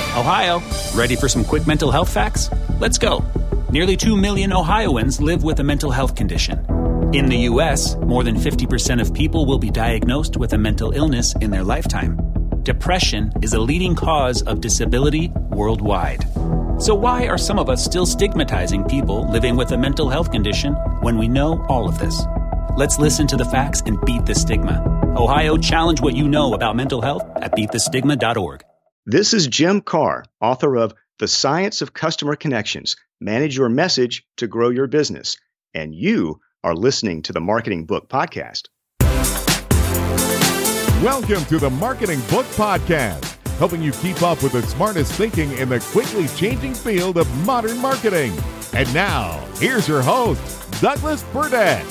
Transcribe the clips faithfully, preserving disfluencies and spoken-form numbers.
Ohio, ready for some quick mental health facts? Let's go. Nearly two million Ohioans live with a mental health condition. In the U S, more than fifty percent of people will be diagnosed with a mental illness in their lifetime. Depression is a leading cause of disability worldwide. So why are some of us still stigmatizing people living with a mental health condition when we know all of this? Let's listen to the facts and beat the stigma. Ohio, challenge what you know about mental health at beat the stigma dot org. This is Jim Carr, author of The Science of Customer Connections. Manage your message to grow your business. And you are listening to the Marketing Book Podcast. Welcome to the Marketing Book Podcast, helping you keep up with the smartest thinking in the quickly changing field of modern marketing. And now, here's your host, Douglas Burdett.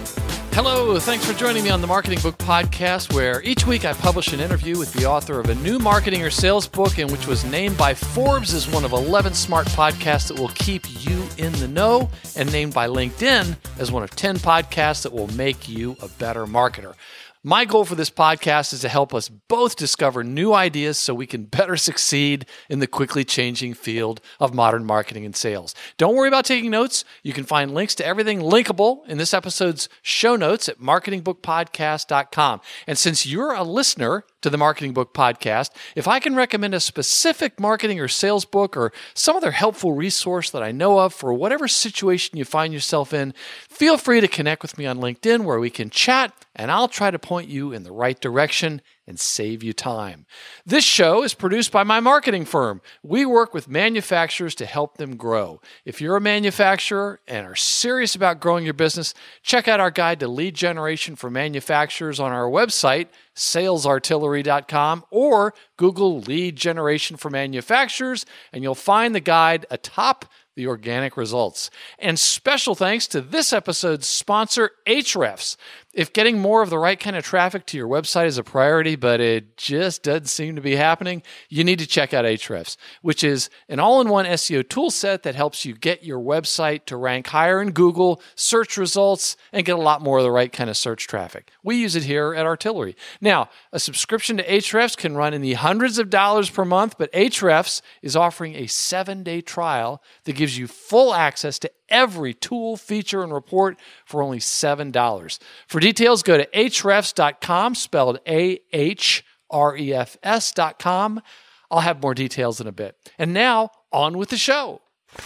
Hello, thanks for joining me on the Marketing Book Podcast, where each week I publish an interview with the author of a new marketing or sales book, and which was named by Forbes as one of eleven smart podcasts that will keep you in the know, and named by LinkedIn as one of ten podcasts that will make you a better marketer. My goal for this podcast is to help us both discover new ideas so we can better succeed in the quickly changing field of modern marketing and sales. Don't worry about taking notes. You can find links to everything linkable in this episode's show notes at marketing book podcast dot com. And since you're a listener to the Marketing Book Podcast, if I can recommend a specific marketing or sales book or some other helpful resource that I know of for whatever situation you find yourself in, feel free to connect with me on LinkedIn where we can chat, and I'll try to point you in the right direction and save you time. This show is produced by my marketing firm. We work with manufacturers to help them grow. If you're a manufacturer and are serious about growing your business, check out our guide to lead generation for manufacturers on our website, sales artillery dot com, or Google lead generation for manufacturers, and you'll find the guide atop the organic results. And special thanks to this episode's sponsor, Ahrefs. If getting more of the right kind of traffic to your website is a priority, but it just doesn't seem to be happening, you need to check out Ahrefs, which is an all-in-one S E O tool set that helps you get your website to rank higher in Google search results and get a lot more of the right kind of search traffic. We use it here at Artillery. Now, a subscription to Ahrefs can run in the hundreds of dollars per month, but Ahrefs is offering a seven-day trial that gives you full access to every tool, feature, and report for only seven dollars. For details, go to ahrefs dot com, spelled A H R E F S dot com. I'll have more details in a bit. And now, on with the show.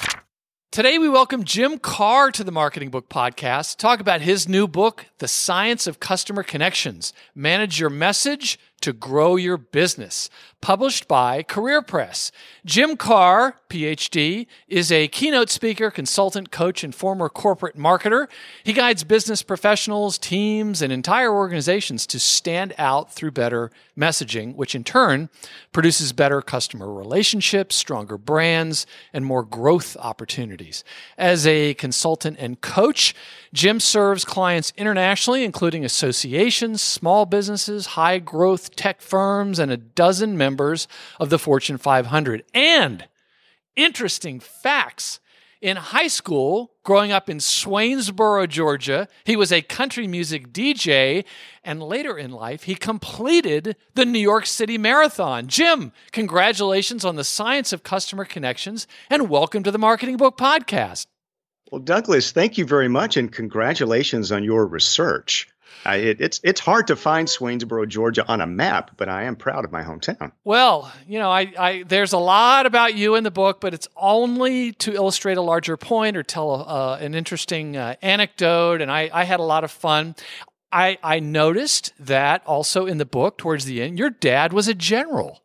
Today, we welcome Jim Carr to the Marketing Book Podcast to talk about his new book, The Science of Customer Connections. Manage your message to grow your business, published by Career Press. Jim Carr, P H D, is a keynote speaker, consultant, coach, and former corporate marketer. He guides business professionals, teams, and entire organizations to stand out through better messaging, which in turn produces better customer relationships, stronger brands, and more growth opportunities. As a consultant and coach, Jim serves clients internationally, including associations, small businesses, high-growth tech firms, and a dozen members of the Fortune five hundred. And interesting facts. In high school, growing up in Swainsboro, Georgia, he was a country music D J, and later in life, he completed the New York City Marathon. Jim, congratulations on the Science of Customer Connections, and welcome to the Marketing Book Podcast. Well, Douglas, thank you very much, and congratulations on your research. Uh, it, it's it's hard to find Swainsboro, Georgia on a map, but I am proud of my hometown. Well, you know, I, I there's a lot about you in the book, but it's only to illustrate a larger point or tell uh, an interesting uh, anecdote, and I, I had a lot of fun. I, I noticed that also in the book, towards the end, your dad was a general.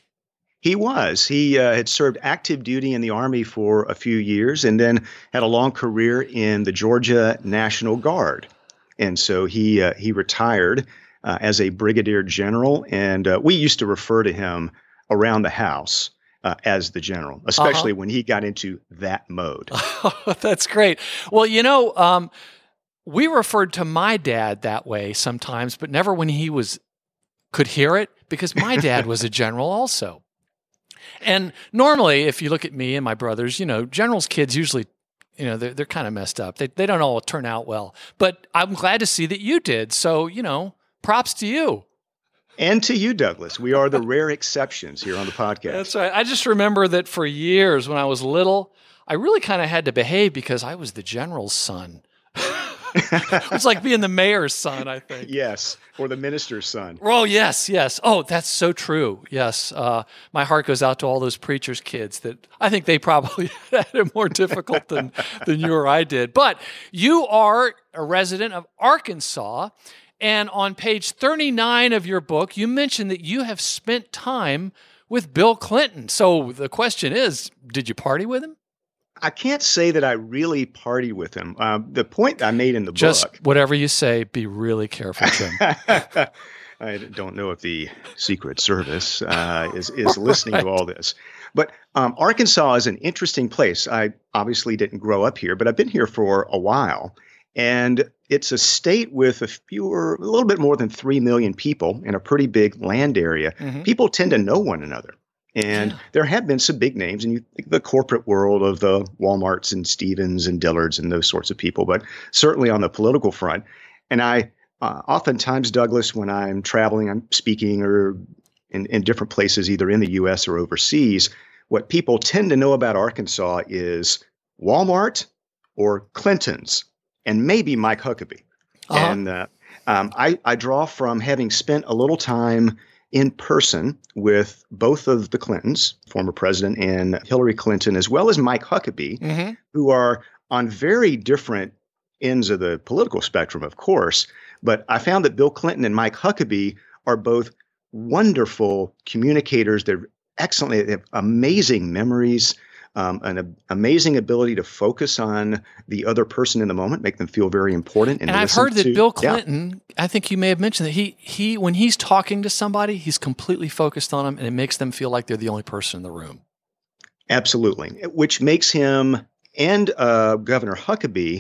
He was. He uh, had served active duty in the Army for a few years and then had a long career in the Georgia National Guard. And so he uh, he retired uh, as a brigadier general, and uh, we used to refer to him around the house uh, as the general, especially uh-huh. when he got into that mode. Oh, that's great. Well, you know, um, we referred to my dad that way sometimes, but never when he was could hear it, because my dad was a general also. And normally, if you look at me and my brothers, you know, generals' kids usually, you know, they're, they're kind of messed up. They they don't all turn out well. But I'm glad to see that you did. So, you know, props to you. And to you, Douglas. We are the rare exceptions here on the podcast. That's right. I just remember that for years when I was little, I really kind of had to behave because I was the general's son. It was like being the mayor's son, I think. Yes, or the minister's son. Oh, yes, yes. Oh, that's so true. Yes. Uh, my heart goes out to all those preachers' kids that I think they probably had it more difficult than, than you or I did. But you are a resident of Arkansas, and on page thirty-nine of your book, you mentioned that you have spent time with Bill Clinton. So the question is, did you party with him? I can't say that I really partied with him. Uh, the point I made in the Just book. Just whatever you say, be really careful, Jim. I don't know if the Secret Service uh, is, is listening right. to all this. But um, Arkansas is an interesting place. I obviously didn't grow up here, but I've been here for a while. And it's a state with a fewer, a little bit more than three million people in a pretty big land area. Mm-hmm. People tend to know one another. And yeah. there have been some big names in you, the corporate world of the Walmarts and Stevens and Dillards and those sorts of people, but certainly on the political front. And I uh, oftentimes, Douglas, when I'm traveling, I'm speaking or in, in different places, either in the U S or overseas, what people tend to know about Arkansas is Walmart or Clinton's and maybe Mike Huckabee. Uh-huh. And uh, um, I, I draw from having spent a little time in person with both of the Clintons, former president and Hillary Clinton, as well as Mike Huckabee, mm-hmm. who are on very different ends of the political spectrum, of course. But I found that Bill Clinton and Mike Huckabee are both wonderful communicators. They're excellent. They have amazing memories, um, an a- amazing ability to focus on the other person in the moment, make them feel very important. And, and I've heard that to, Bill Clinton, yeah. I think you may have mentioned that he he when he's talking to somebody, he's completely focused on them, and it makes them feel like they're the only person in the room. Absolutely, which makes him and uh, Governor Huckabee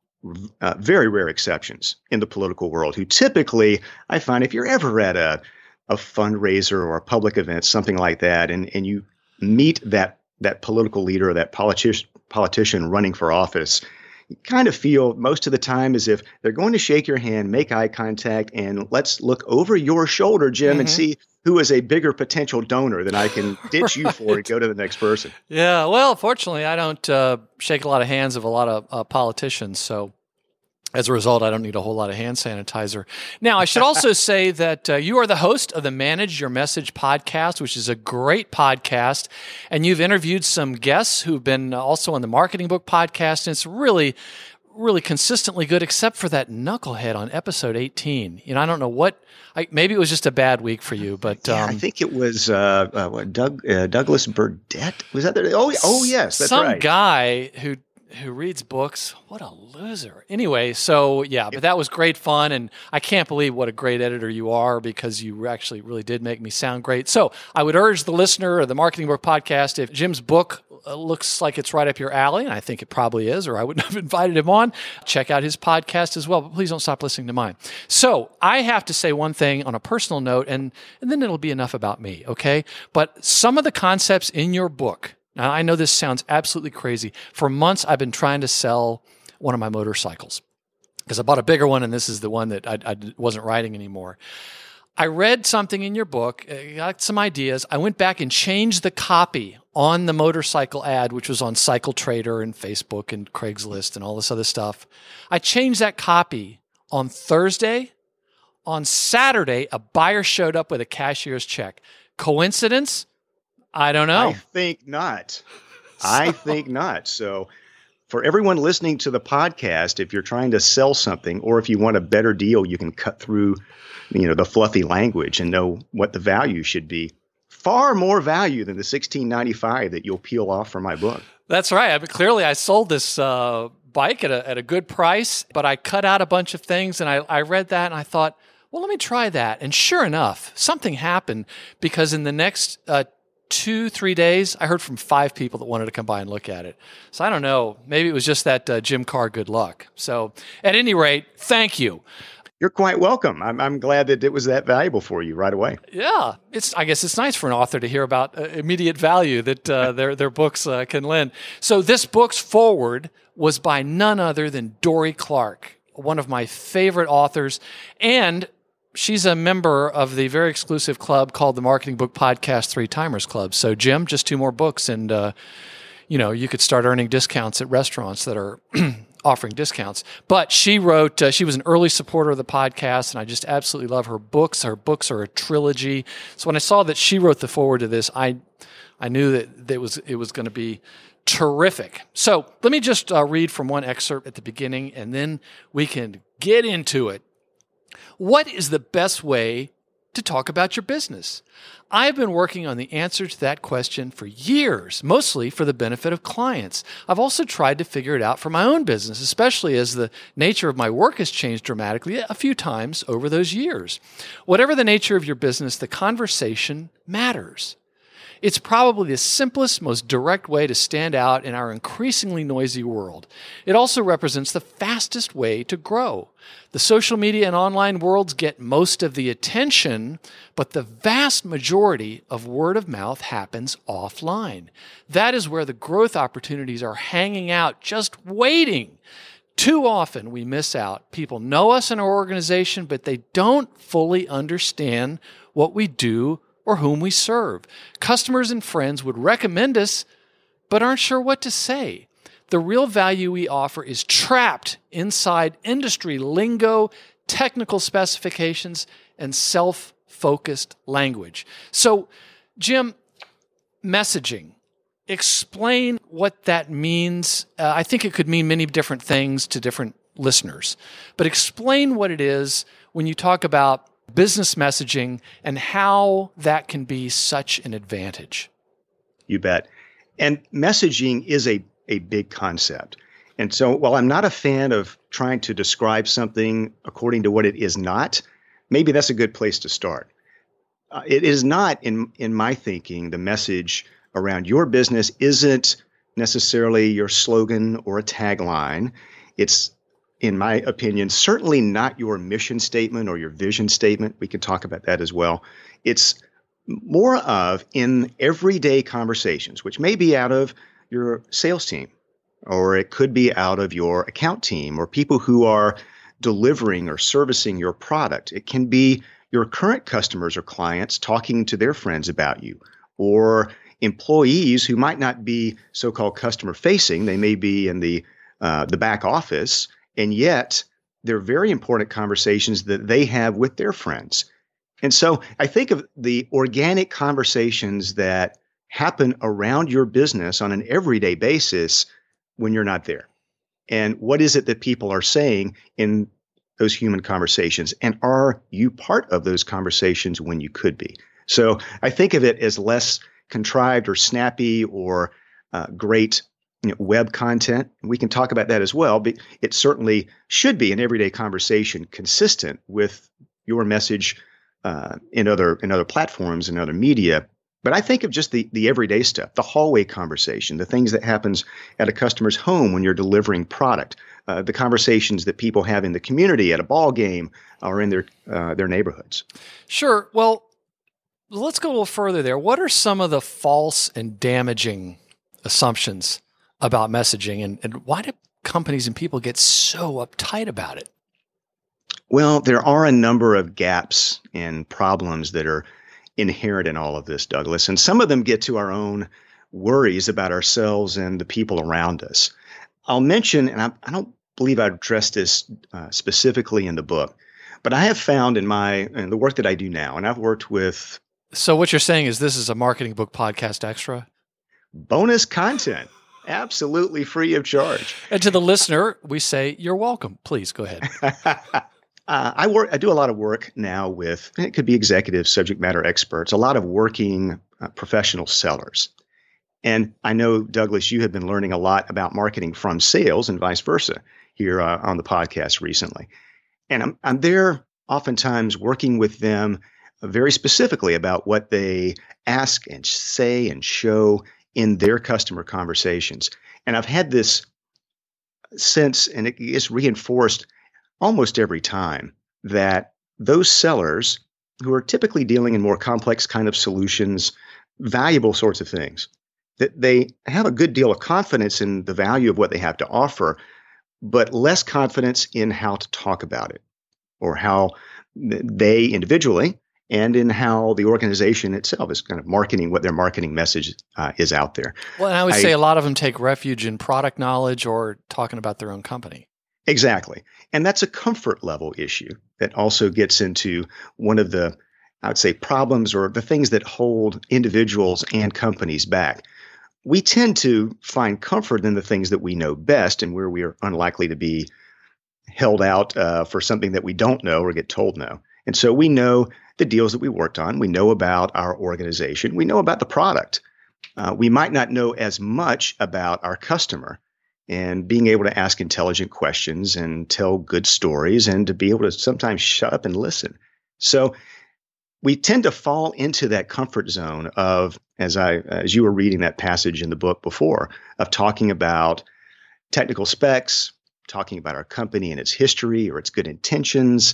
uh, very rare exceptions in the political world, who typically, I find, if you're ever at a, a fundraiser or a public event, something like that, and, and you meet that that political leader or that politi- politician running for office, you kind of feel most of the time as if they're going to shake your hand, make eye contact, and let's look over your shoulder, Jim, mm-hmm. and see who is a bigger potential donor that I can ditch right. you for and go to the next person. Yeah, well, fortunately, I don't uh, shake a lot of hands of a lot of uh, politicians, so as a result, I don't need a whole lot of hand sanitizer. Now, I should also say that uh, you are the host of the Manage Your Message podcast, which is a great podcast, and you've interviewed some guests who've been also on the Marketing Book podcast, and it's really, really consistently good, except for that knucklehead on episode eighteen. You know, I don't know what, I, maybe it was just a bad week for you, but yeah, um, I think it was uh, uh, what, Doug uh, Douglas Burdett. Was that there? Oh, oh, yes, that's some right. Some guy who. who reads books. What a loser. Anyway, so yeah, but that was great fun, and I can't believe what a great editor you are because you actually really did make me sound great. So I would urge the listener of the Marketing Book podcast, if Jim's book looks like it's right up your alley, and I think it probably is, or I wouldn't have invited him on, check out his podcast as well, but please don't stop listening to mine. So I have to say one thing on a personal note, and, and then it'll be enough about me, okay? But some of the concepts in your book, now, I know this sounds absolutely crazy. For months, I've been trying to sell one of my motorcycles because I bought a bigger one, and this is the one that I, I wasn't riding anymore. I read something in your book, got some ideas. I went back and changed the copy on the motorcycle ad, which was on Cycle Trader and Facebook and Craigslist and all this other stuff. I changed that copy on Thursday. On Saturday, a buyer showed up with a cashier's check. Coincidence? I don't know. I think not. I think not. So for everyone listening to the podcast, if you're trying to sell something or if you want a better deal, you can cut through, you know, the fluffy language and know what the value should be. Far more value than the sixteen ninety-five that you'll peel off from my book. That's right. I mean, clearly I sold this uh, bike at a, at a good price, but I cut out a bunch of things, and I, I read that and I thought, well, let me try that. And sure enough, something happened because in the next uh, two, three days, I heard from five people that wanted to come by and look at it. So I don't know. Maybe it was just that uh, Jim Carr good luck. So at any rate, thank you. You're quite welcome. I'm, I'm glad that it was that valuable for you right away. Yeah. it's. I guess it's nice for an author to hear about uh, immediate value that uh, their, their books uh, can lend. So this book's foreword was by none other than Dorie Clark, one of my favorite authors. And she's a member of the very exclusive club called the Marketing Book Podcast Three Timers Club. So, Jim, just two more books, and uh, you know you could start earning discounts at restaurants that are offering discounts. But she wrote, uh, she was an early supporter of the podcast, and I just absolutely love her books. Her books are a trilogy. So when I saw that she wrote the foreword to this, I I knew that it was it was going to be terrific. So let me just uh, read from one excerpt at the beginning, and then we can get into it. What is the best way to talk about your business? I've been working on the answer to that question for years, mostly for the benefit of clients. I've also tried to figure it out for my own business, especially as the nature of my work has changed dramatically a few times over those years. Whatever the nature of your business, the conversation matters. It's probably the simplest, most direct way to stand out in our increasingly noisy world. It also represents the fastest way to grow. The social media and online worlds get most of the attention, but the vast majority of word of mouth happens offline. That is where the growth opportunities are hanging out, just waiting. Too often we miss out. People know us in our organization, but they don't fully understand what we do or whom we serve. Customers and friends would recommend us, but aren't sure what to say. The real value we offer is trapped inside industry lingo, technical specifications, and self-focused language. So, Jim, messaging. Explain what that means. Uh, I think it could mean many different things to different listeners, but explain what it is when you talk about business messaging and how that can be such an advantage. You bet. And messaging is a, a big concept. And so while I'm not a fan of trying to describe something according to what it is not, maybe that's a good place to start. Uh, it is not, in, in my thinking, the message around your business isn't necessarily your slogan or a tagline. It's, in my opinion, certainly not your mission statement or your vision statement. We can talk about that as well. It's more of in everyday conversations, which may be out of your sales team, or it could be out of your account team, or people who are delivering or servicing your product. It can be your current customers or clients talking to their friends about you, or employees who might not be so-called customer-facing. They may be in the uh, the back office, and yet they're very important conversations that they have with their friends. And so I think of the organic conversations that happen around your business on an everyday basis when you're not there. And what is it that people are saying in those human conversations? And are you part of those conversations when you could be? So I think of it as less contrived or snappy or uh, great you know, web content. We can talk about that as well, but it certainly should be an everyday conversation consistent with your message uh, in other in other platforms and other media. But I think of just the, the everyday stuff, the hallway conversation, the things that happens at a customer's home when you're delivering product, uh, the conversations that people have in the community at a ball game or in their uh, their neighborhoods. Sure. Well, let's go a little further there. What are some of the false and damaging assumptions about messaging, and, and why do companies and people get so uptight about it? Well, there are a number of gaps and problems that are inherent in all of this, Douglas, and some of them get to our own worries about ourselves and the people around us. I'll mention, and I, I don't believe I've addressed this uh, specifically in the book, but I have found in my in the work that I do now, and I've worked with. So what you're saying is this is a Marketing Book Podcast Extra? Bonus content. Absolutely free of charge. And to the listener, we say, you're welcome. Please go ahead. uh, I work. I do a lot of work now with, it could be executives, subject matter experts, a lot of working uh, professional sellers. And I know, Douglas, you have been learning a lot about marketing from sales and vice versa here uh, on the podcast recently. And I'm, I'm there oftentimes working with them very specifically about what they ask and say and show in their customer conversations. And I've had this sense, and it is reinforced almost every time, that those sellers who are typically dealing in more complex kind of solutions, valuable sorts of things, that they have a good deal of confidence in the value of what they have to offer, but less confidence in how to talk about it or how they individually and in how the organization itself is kind of marketing what their marketing message uh, is out there. Well, and I would I, say a lot of them take refuge in product knowledge or talking about their own company. Exactly. And that's a comfort level issue that also gets into one of the, I would say, problems or the things that hold individuals and companies back. We tend to find comfort in the things that we know best and where we are unlikely to be held out uh, for something that we don't know or get told no. And so we know the deals that we worked on. We know about our organization. We know about the product. Uh, we might not know as much about our customer. And being able to ask intelligent questions and tell good stories and to be able to sometimes shut up and listen. So we tend to fall into that comfort zone of, as I, as you were reading that passage in the book before, of talking about technical specs, talking about our company and its history or its good intentions,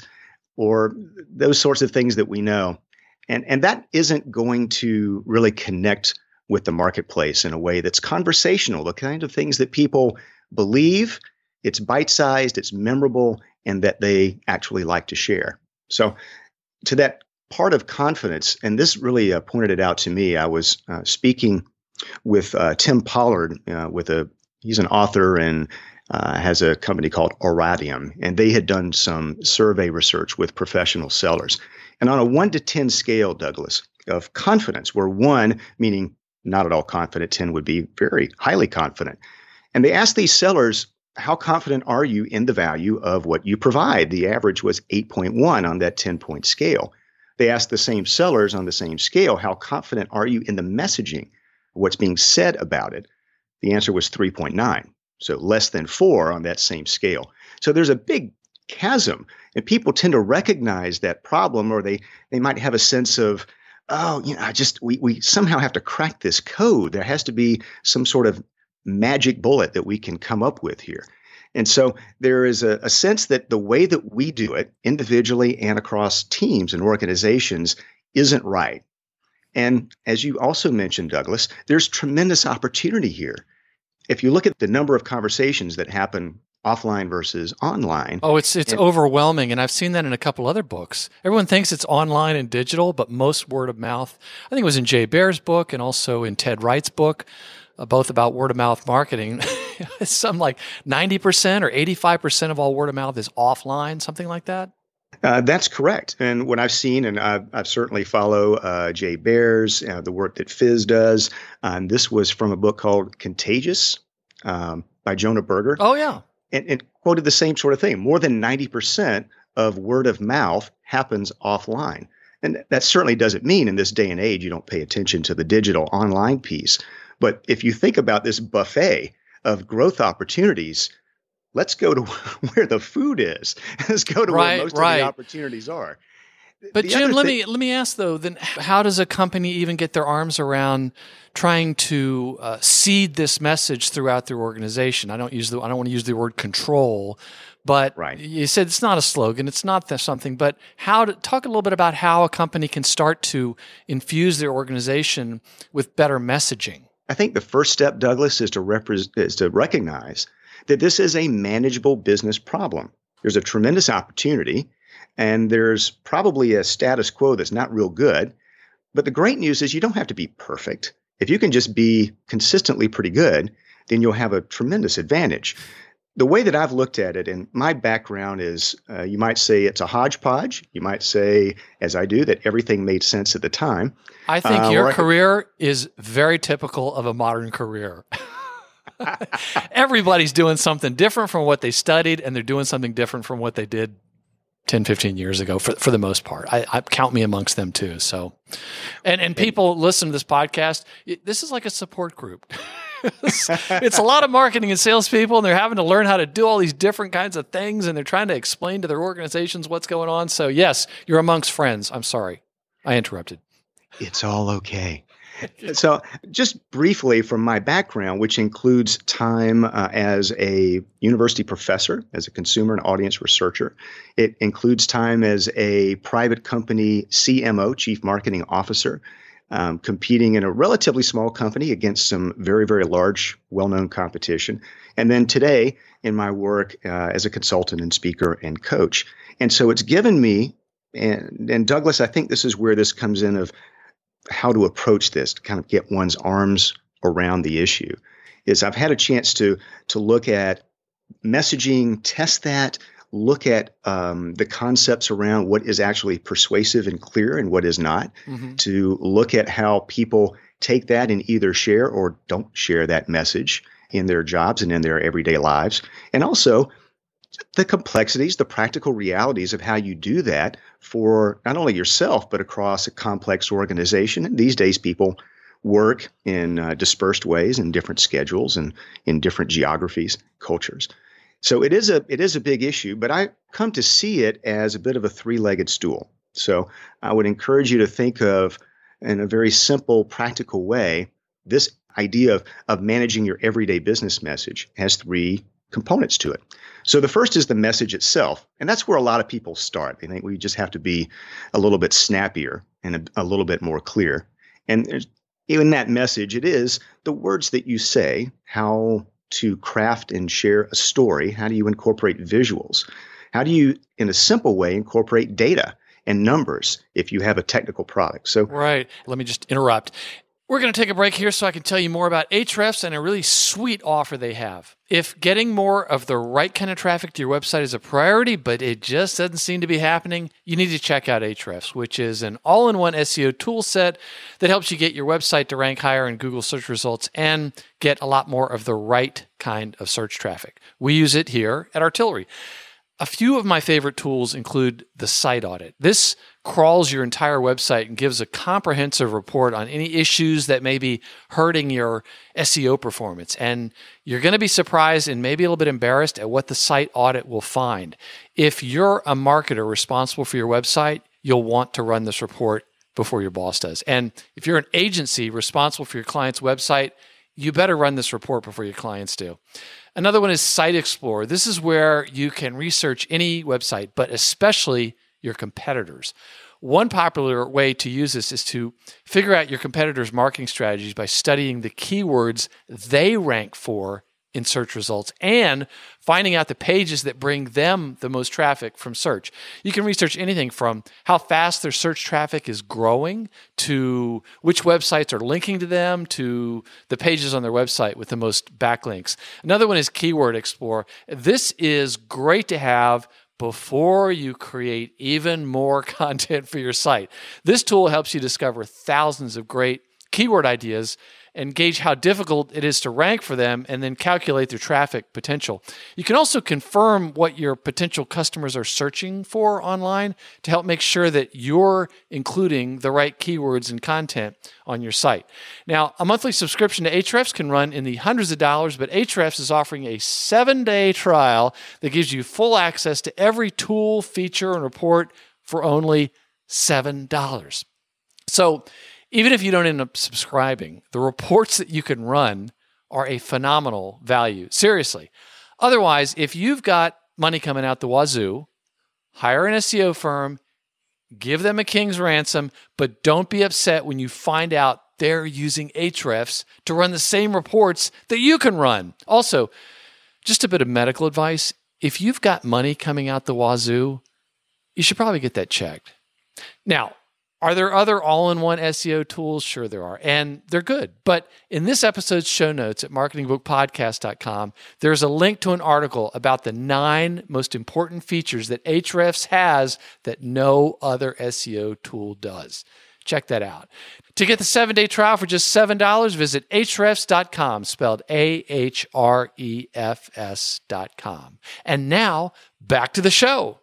or those sorts of things that we know. And, and that isn't going to really connect with the marketplace in a way that's conversational, the kind of things that people believe, it's bite-sized, it's memorable, and that they actually like to share. So to that part of confidence, and this really uh, pointed it out to me, I was uh, speaking with uh, Tim Pollard, uh, with a he's an author and uh, has a company called Oradium, and they had done some survey research with professional sellers. And on a one to ten scale, Douglas, of confidence, where one, meaning not at all confident, ten would be very highly confident. And they asked these sellers, how confident are you in the value of what you provide? The average was eight point one on that ten-point scale. They asked the same sellers on the same scale, how confident are you in the messaging, what's being said about it? The answer was three point nine, so less than four on that same scale. So there's a big chasm, and people tend to recognize that problem, or they, they might have a sense of, oh, you know, I just, we, we somehow have to crack this code. There has to be some sort of magic bullet that we can come up with here. And so there is a, a sense that the way that we do it individually and across teams and organizations isn't right. And as you also mentioned, Douglas, there's tremendous opportunity here. If you look at the number of conversations that happen offline versus online. Oh, it's it's and, overwhelming. And I've seen that in a couple other books. Everyone thinks it's online and digital, but most word of mouth. I think it was in Jay Baer's book and also in Ted Wright's book, uh, both about word of mouth marketing. It's something like ninety percent or eighty-five percent of all word of mouth is offline, something like that. Uh, that's correct. And what I've seen, and I've, I've certainly follow uh, Jay Baer's, uh, the work that Fizz does. Um, this was from a book called Contagious um, by Jonah Berger. Oh, yeah. And it quoted the same sort of thing. More than ninety percent of word of mouth happens offline. And that certainly doesn't mean in this day and age you don't pay attention to the digital online piece. But if you think about this buffet of growth opportunities, let's go to where the food is. Let's go to right, where most right. of the opportunities are. But the Jim, let thing- me let me ask though, then how does a company even get their arms around trying to uh, seed this message throughout their organization? I don't use the I don't want to use the word control, but right. you said it's not a slogan, it's not that something. But how to talk a little bit about how a company can start to infuse their organization with better messaging. I think the first step, Douglas, is to repre- is to recognize that this is a manageable business problem. There's a tremendous opportunity. And there's probably a status quo that's not real good. But the great news is you don't have to be perfect. If you can just be consistently pretty good, then you'll have a tremendous advantage. The way that I've looked at it, and my background is, uh, you might say it's a hodgepodge. You might say, as I do, that everything made sense at the time. I think uh, your I career could- is very typical of a modern career. Everybody's doing something different from what they studied, and they're doing something different from what they did ten, fifteen years ago, for for the most part. I, I count me amongst them too. So, and and people listen to this podcast. It, this is like a support group. it's, it's a lot of marketing and salespeople, and they're having to learn how to do all these different kinds of things, and they're trying to explain to their organizations what's going on. So, yes, you're amongst friends. I'm sorry, I interrupted. It's all okay. So just briefly from my background, which includes time uh, as a university professor, as a consumer and audience researcher. It includes time as a private company C M O, Chief Marketing Officer, um, competing in a relatively small company against some very, very large, well-known competition. And then today in my work uh, as a consultant and speaker and coach. And so it's given me And, and Douglas, I think this is where this comes in of how to approach this, to kind of get one's arms around the issue, is I've had a chance to to look at messaging, test that, look at um, the concepts around what is actually persuasive and clear and what is not, mm-hmm. to look at how people take that and either share or don't share that message in their jobs and in their everyday lives. And also the complexities, the practical realities of how you do that for not only yourself, but across a complex organization. And these days, people work in uh, dispersed ways, in different schedules and in different geographies, cultures. So it is a it is a big issue, but I come to see it as a bit of a three-legged stool. So I would encourage you to think of, in a very simple, practical way, this idea of, of managing your everyday business message has three components to it. So the first is the message itself, and that's where a lot of people start. They think we just have to be a little bit snappier and a, a little bit more clear. And in that message, it is the words that you say, how to craft and share a story. How do you incorporate visuals? How do you, in a simple way, incorporate data and numbers if you have a technical product? So, right. Let me just interrupt. We're going to take a break here so I can tell you more about Ahrefs and a really sweet offer they have. If getting more of the right kind of traffic to your website is a priority, but it just doesn't seem to be happening, you need to check out Ahrefs, which is an all-in-one S E O tool set that helps you get your website to rank higher in Google search results and get a lot more of the right kind of search traffic. We use it here at Artillery. A few of my favorite tools include the Site Audit. This crawls your entire website and gives a comprehensive report on any issues that may be hurting your S E O performance. And you're going to be surprised and maybe a little bit embarrassed at what the Site Audit will find. If you're a marketer responsible for your website, you'll want to run this report before your boss does. And if you're an agency responsible for your client's website, you better run this report before your clients do. Another one is Site Explorer. This is where you can research any website, but especially your competitors. One popular way to use this is to figure out your competitors' marketing strategies by studying the keywords they rank for in search results and finding out the pages that bring them the most traffic from search. You can research anything from how fast their search traffic is growing to which websites are linking to them to the pages on their website with the most backlinks. Another one is Keyword Explorer. This is great to have before you create even more content for your site. This tool helps you discover thousands of great keyword ideas and gauge how difficult it is to rank for them, and then calculate their traffic potential. You can also confirm what your potential customers are searching for online to help make sure that you're including the right keywords and content on your site. Now, a monthly subscription to Ahrefs can run in the hundreds of dollars, but Ahrefs is offering a seven-day trial that gives you full access to every tool, feature, and report for only seven dollars. So, even if you don't end up subscribing, the reports that you can run are a phenomenal value. Seriously. Otherwise, if you've got money coming out the wazoo, hire an S E O firm, give them a king's ransom, but don't be upset when you find out they're using Ahrefs to run the same reports that you can run. Also, just a bit of medical advice. If you've got money coming out the wazoo, you should probably get that checked. Now, are there other all-in-one S E O tools? Sure there are, and they're good. But in this episode's show notes at marketing book podcast dot com, there's a link to an article about the nine most important features that Ahrefs has that no other S E O tool does. Check that out. To get the seven-day trial for just seven dollars, visit ahrefs dot com, spelled A H R E F S dot com. And now, back to the show.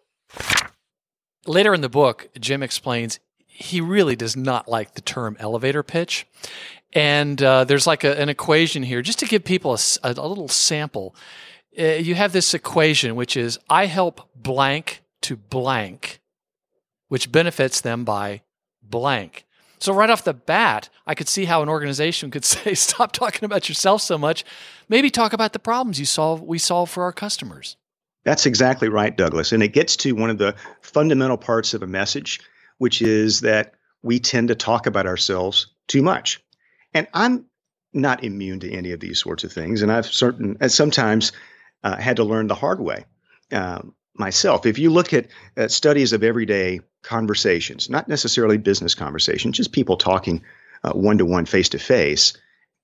Later in the book, Jim explains he really does not like the term elevator pitch. And uh, there's like a, an equation here, just to give people a, a, a little sample. Uh, you have this equation, which is I help blank to blank, which benefits them by blank. So right off the bat, I could see how an organization could say, stop talking about yourself so much. Maybe talk about the problems you solve, we solve for our customers. That's exactly right, Douglas. And it gets to one of the fundamental parts of a message, which is that we tend to talk about ourselves too much. And I'm not immune to any of these sorts of things. And I've certain, and sometimes uh, had to learn the hard way. Um, myself. If you look at, at studies of everyday conversations, not necessarily business conversations, just people talking uh, one-to-one, face-to-face,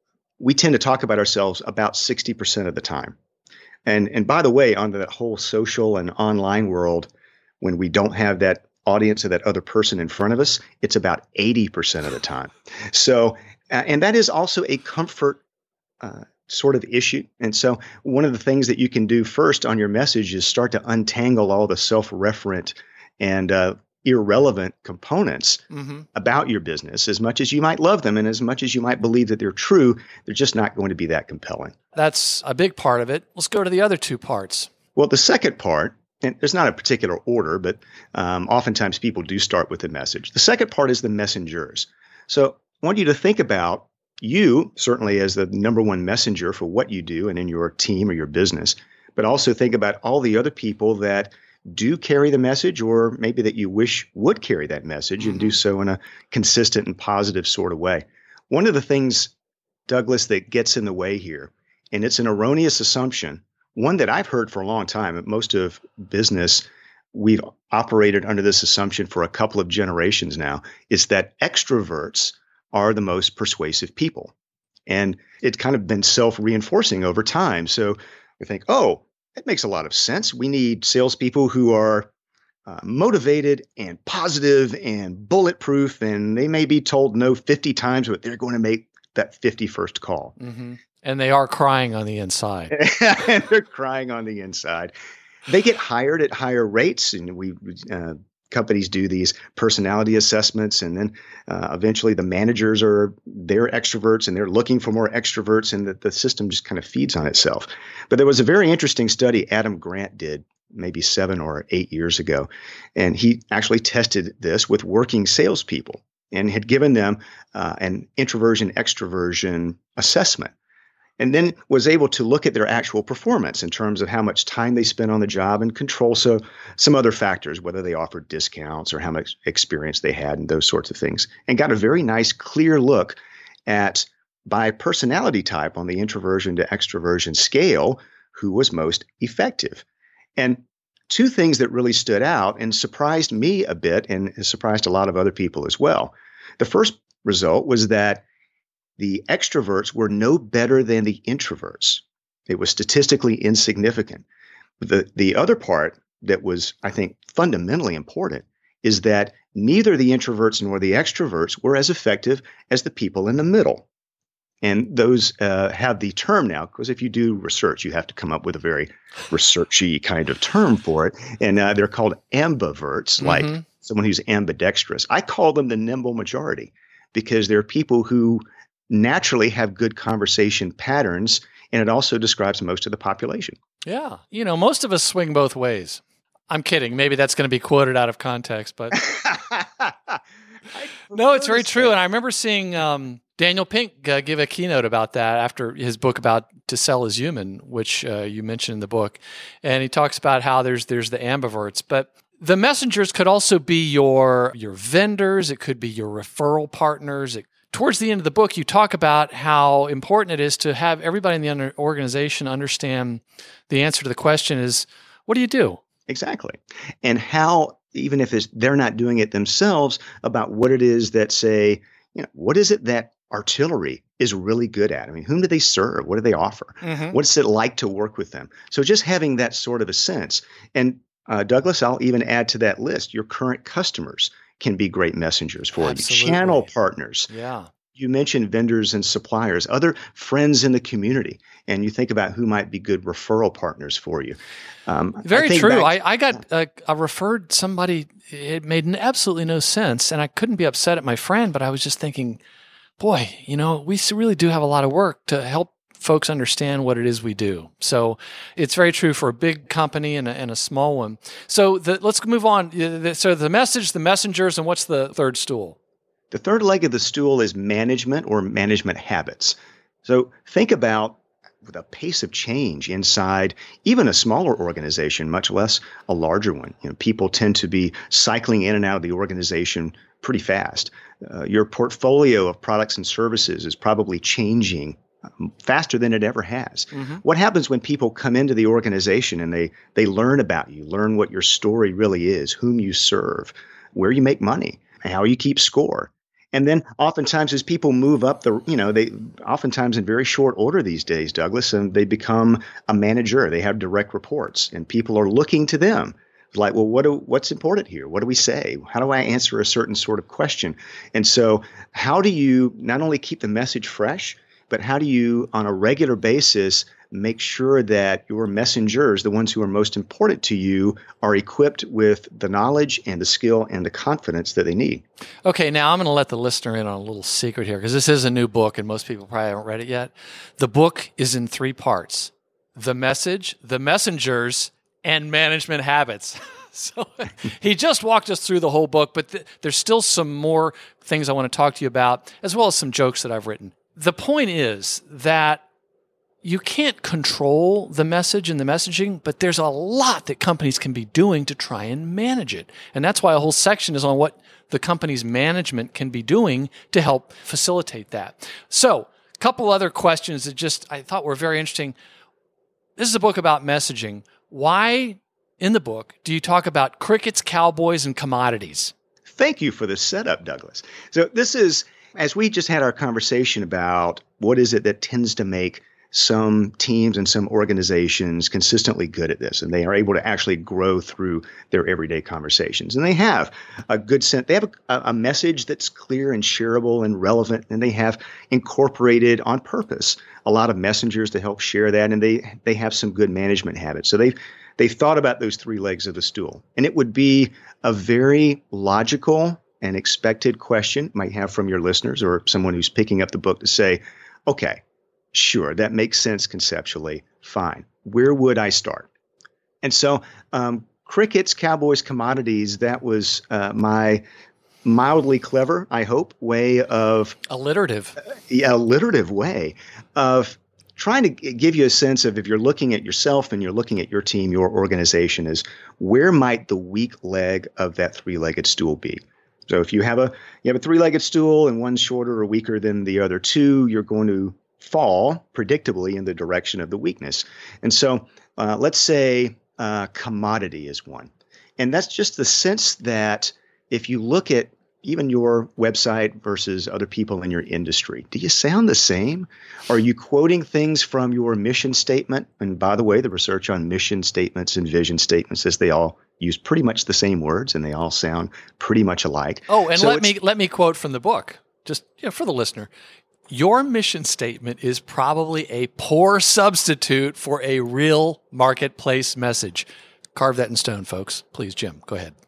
we tend to talk about ourselves about sixty percent of the time. And and by the way, on that whole social and online world, when we don't have that audience or that other person in front of us, it's about eighty percent of the time. So, uh, and that is also a comfort uh, sort of issue. And so one of the things that you can do first on your message is start to untangle all the self-referent and uh, irrelevant components mm-hmm. about your business. As much as you might love them and as much as you might believe that they're true, they're just not going to be that compelling. That's a big part of it. Let's go to the other two parts. Well, the second part, and there's not a particular order, but um, oftentimes people do start with the message. The second part is the messengers. So I want you to think about you, certainly as the number one messenger for what you do and in your team or your business, but also think about all the other people that do carry the message, or maybe that you wish would carry that message mm-hmm. and do so in a consistent and positive sort of way. One of the things, Douglas, that gets in the way here, and it's an erroneous assumption, one that I've heard for a long time. At most of business, we've operated under this assumption for a couple of generations now, is that extroverts are the most persuasive people. And it's kind of been self-reinforcing over time. So we think, oh, that makes a lot of sense. We need salespeople who are uh, motivated and positive and bulletproof, and they may be told no fifty times, but they're going to make that fifty-first call. Mm-hmm. And they are crying on the inside. And they're crying on the inside. They get hired at higher rates, and we uh, companies do these personality assessments, and then uh, eventually the managers are they're extroverts and they're looking for more extroverts, and the, the system just kind of feeds on itself. But there was a very interesting study Adam Grant did maybe seven or eight years ago, and he actually tested this with working salespeople and had given them uh, an introversion extroversion assessment. And then was able to look at their actual performance in terms of how much time they spent on the job and control so some other factors, whether they offered discounts or how much experience they had and those sorts of things, and got a very nice, clear look at, by personality type on the introversion to extroversion scale, who was most effective. And two things that really stood out and surprised me a bit and surprised a lot of other people as well. The first result was that the extroverts were no better than the introverts. It was statistically insignificant. The, the other part that was, I think, fundamentally important is that neither the introverts nor the extroverts were as effective as the people in the middle. And those uh, have the term now, because if you do research, you have to come up with a very researchy kind of term for it. And uh, they're called ambiverts, mm-hmm. like someone who's ambidextrous. I call them the nimble majority, because they're people who naturally have good conversation patterns, and it also describes most of the population. Yeah. You know, most of us swing both ways. I'm kidding. Maybe that's going to be quoted out of context, but no, it's very true. And I remember seeing um, Daniel Pink uh, give a keynote about that after his book about To Sell is Human, which uh, you mentioned in the book. And he talks about how there's there's the ambiverts, but the messengers could also be your your vendors. It could be your referral partners. It Towards the end of the book, you talk about how important it is to have everybody in the organization understand the answer to the question is, what do you do? Exactly. And how, even if it's, they're not doing it themselves, about what it is that, say, you know, what is it that artillery is really good at? I mean, whom do they serve? What do they offer? Mm-hmm. What's it like to work with them? So just having that sort of a sense. And uh, Douglas, I'll even add to that list, your current customers can be great messengers for Absolutely. You. Channel partners. Yeah. You mentioned vendors and suppliers, other friends in the community, and you think about who might be good referral partners for you. Um, Very I true. Back, I, I got uh, I referred somebody. It made absolutely no sense, and I couldn't be upset at my friend, but I was just thinking, boy, you know, we really do have a lot of work to help folks understand what it is we do. So it's very true for a big company and a, and a small one. So the, let's move on. So the message, the messengers, and what's the third stool? The third leg of the stool is management or management habits. So think about the pace of change inside even a smaller organization, much less a larger one. You know, people tend to be cycling in and out of the organization pretty fast. Uh, your portfolio of products and services is probably changing faster than it ever has. Mm-hmm. What happens when people come into the organization and they they learn about you, learn what your story really is, whom you serve, where you make money, how you keep score? And then oftentimes as people move up the, you know, they oftentimes in very short order these days, Douglas, and they become a manager. They have direct reports and people are looking to them. Like, well, what do, what's important here? What do we say? How do I answer a certain sort of question? And so how do you not only keep the message fresh, but how do you on a regular basis make sure that your messengers, the ones who are most important to you, are equipped with the knowledge and the skill and the confidence that they need? Okay, now I'm going to let the listener in on a little secret here because this is a new book and most people probably haven't read it yet. The book is in three parts: the message, the messengers, and management habits. So he just walked us through the whole book, but th- there's still some more things I want to talk to you about, as well as some jokes that I've written. The point is that you can't control the message and the messaging, but there's a lot that companies can be doing to try and manage it. And that's why a whole section is on what the company's management can be doing to help facilitate that. So a couple other questions that just I thought were very interesting. This is a book about messaging. Why in the book do you talk about crickets, cowboys, and commodities? Thank you for the setup, Douglas. So this is, as we just had our conversation about what is it that tends to make some teams and some organizations consistently good at this, and they are able to actually grow through their everyday conversations. And they have a good sense, they have a, a message that's clear and shareable and relevant, and they have incorporated on purpose a lot of messengers to help share that, and they they have some good management habits. So they've they've thought about those three legs of the stool. And it would be a very logical and expected question you might have from your listeners or someone who's picking up the book to say, okay, sure, that makes sense conceptually. Fine. Where would I start? And so um, crickets, cowboys, commodities, that was uh, my mildly clever, I hope, way of alliterative. Uh, yeah, alliterative way of trying to give you a sense of, if you're looking at yourself and you're looking at your team, your organization, is where might the weak leg of that three-legged stool be? So if you have a you have a three-legged stool and one's shorter or weaker than the other two, you're going to fall predictably in the direction of the weakness. And so uh, let's say uh, commodity is one. And that's just the sense that if you look at even your website versus other people in your industry, do you sound the same? Are you quoting things from your mission statement? And by the way, the research on mission statements and vision statements says they all use pretty much the same words and they all sound pretty much alike. Oh, and so let me let me quote from the book, just you know, for the listener. Your mission statement is probably a poor substitute for a real marketplace message. Carve that in stone, folks. Please, Jim, go ahead.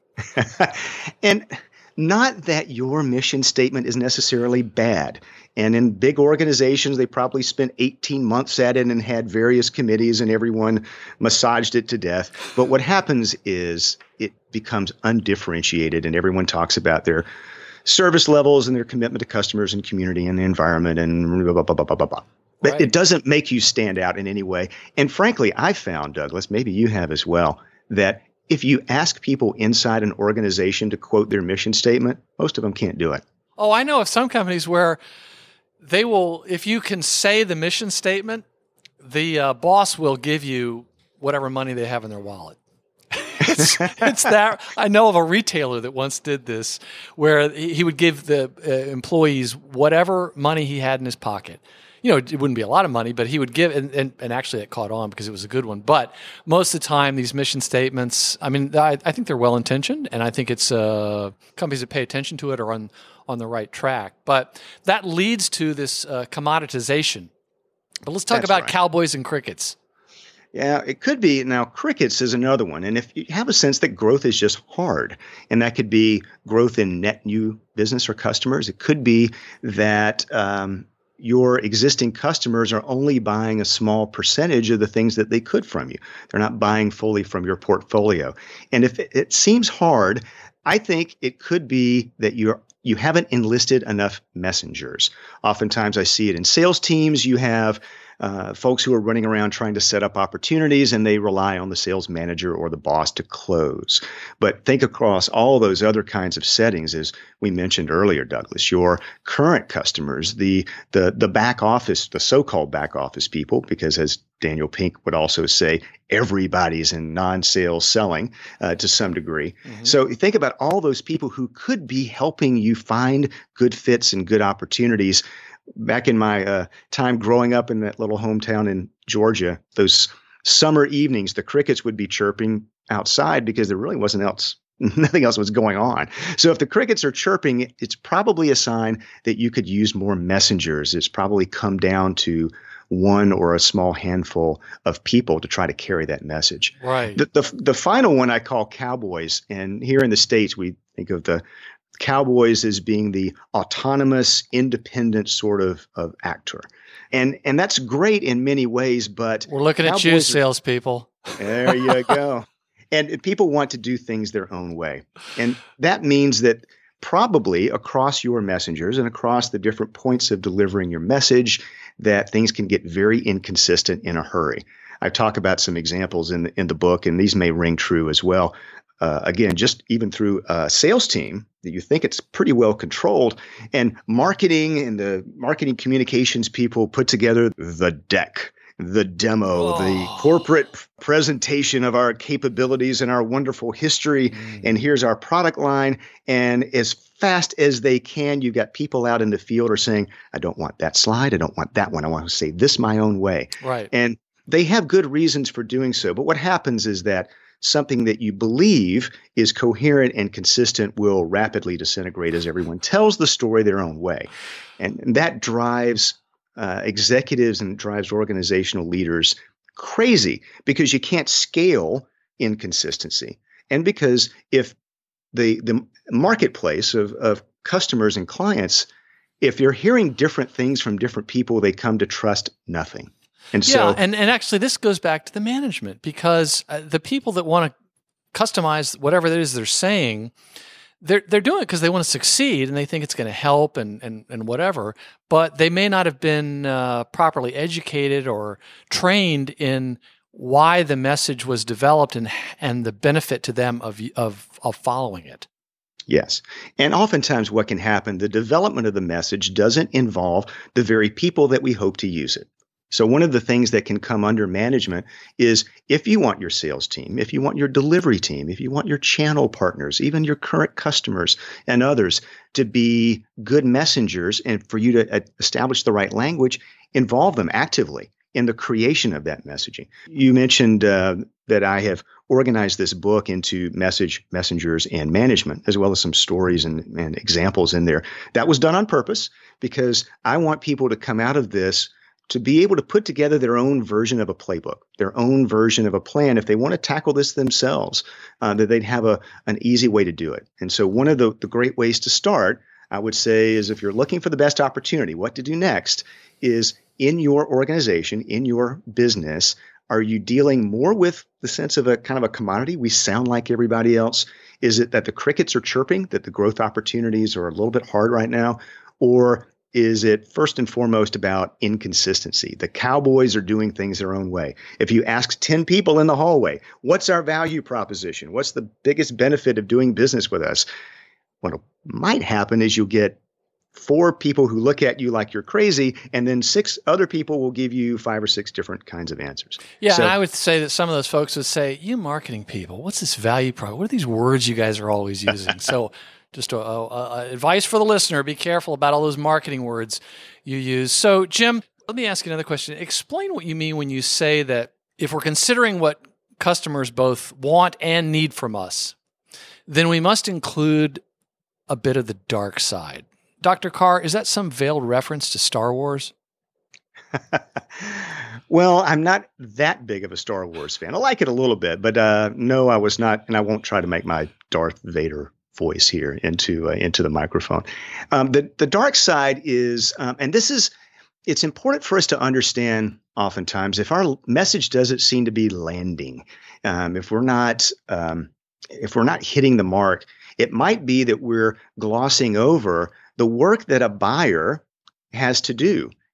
And not that your mission statement is necessarily bad. And in big organizations, they probably spent eighteen months at it and had various committees and everyone massaged it to death. But what happens is it becomes undifferentiated and everyone talks about their service levels and their commitment to customers and community and the environment and blah, blah, blah, blah, blah, blah. But Right. It doesn't make you stand out in any way. And frankly, I found, Douglas, maybe you have as well, that if you ask people inside an organization to quote their mission statement, most of them can't do it. Oh, I know of some companies where they will, if you can say the mission statement, the uh, boss will give you whatever money they have in their wallet. it's, it's that. I know of a retailer that once did this, where he would give the uh, employees whatever money he had in his pocket. You know, it wouldn't be a lot of money, but he would give, and, and, and actually it caught on because it was a good one. But most of the time, these mission statements, I mean, I, I think they're well-intentioned, and I think it's uh, companies that pay attention to it are on, on the right track. But that leads to this uh, commoditization. But let's talk That's about right. cowboys and crickets. Yeah, it could be. Now, crickets is another one. And if you have a sense that growth is just hard, and that could be growth in net new business or customers, it could be that um, your existing customers are only buying a small percentage of the things that they could from you. They're not buying fully from your portfolio. And if it, it seems hard, I think it could be that you're you haven't enlisted enough messengers. Oftentimes I see it in sales teams. You have uh, folks who are running around trying to set up opportunities, and they rely on the sales manager or the boss to close. But think across all those other kinds of settings, as we mentioned earlier, Douglas, your current customers, the the the back office, the so-called back office people, because as Daniel Pink would also say, everybody's in non-sales selling uh, to some degree. Mm-hmm. So think about all those people who could be helping you find good fits and good opportunities. Back in my uh, time growing up in that little hometown in Georgia, those summer evenings, the crickets would be chirping outside because there really wasn't else, nothing else was going on. So if the crickets are chirping, it's probably a sign that you could use more messengers. It's probably come down to one or a small handful of people to try to carry that message. Right. The, the, the final one I call cowboys. And here in the States, we think of the cowboys as being the autonomous, independent sort of, of actor. And and that's great in many ways, but we're looking at you, salespeople. There you go. And people want to do things their own way. And that means that probably across your messengers and across the different points of delivering your message, that things can get very inconsistent in a hurry. I talk about some examples in the, in the book, and these may ring true as well. Uh, again, just even through a sales team that you think it's pretty well controlled, and marketing and the marketing communications people put together the deck, the demo, oh. the corporate presentation of our capabilities and our wonderful history. Mm. And here's our product line. And as fast as they can, you've got people out in the field are saying, I don't want that slide. I don't want that one. I want to say this my own way. Right. And they have good reasons for doing so. But what happens is that something that you believe is coherent and consistent will rapidly disintegrate as everyone tells the story their own way. And, and that drives uh, executives and drives organizational leaders crazy because you can't scale inconsistency. And because if the, the marketplace of, of customers and clients, if they're hearing different things from different people, they come to trust nothing. And yeah, so, and, and actually this goes back to the management because uh, the people that want to customize whatever it is they're saying, they're they're doing it because they want to succeed and they think it's going to help and, and, and whatever, but they may not have been uh, properly educated or trained in why the message was developed and and the benefit to them of of of following it. Yes. And oftentimes what can happen, the development of the message doesn't involve the very people that we hope to use it. So one of the things that can come under management is if you want your sales team, if you want your delivery team, if you want your channel partners, even your current customers and others to be good messengers and for you to establish the right language, involve them actively in the creation of that messaging. You mentioned uh, that I have organized this book into message, messengers, and management, as well as some stories and, and examples in there. That was done on purpose because I want people to come out of this to be able to put together their own version of a playbook, their own version of a plan. If they want to tackle this themselves, uh, that they'd have a an easy way to do it. And so one of the, the great ways to start, I would say, is if you're looking for the best opportunity, what to do next is in your organization, in your business, are you dealing more with the sense of a kind of a commodity? We sound like everybody else. Is it that the crickets are chirping, that the growth opportunities are a little bit hard right now? Or is it first and foremost about inconsistency? The cowboys are doing things their own way. If you ask ten people in the hallway, what's our value proposition? What's the biggest benefit of doing business with us? What might happen is you'll get four people who look at you like you're crazy, and then six other people will give you five or six different kinds of answers. Yeah, so, and I would say that some of those folks would say, you marketing people, what's this value prop? What are these words you guys are always using? So just a, a, a advice for the listener, be careful about all those marketing words you use. So Jim, let me ask you another question. Explain what you mean when you say that if we're considering what customers both want and need from us, then we must include a bit of the dark side. Doctor Carr, is that some veiled reference to Star Wars? Well, I'm not that big of a Star Wars fan. I like it a little bit, but uh, no, I was not, and I won't try to make my Darth Vader voice here into uh, into the microphone. Um, the the dark side is, um, and this is, it's important for us to understand. Oftentimes, if our message doesn't seem to be landing, um, if we're not um, if we're not hitting the mark, it might be that we're glossing over the work that a buyer has to do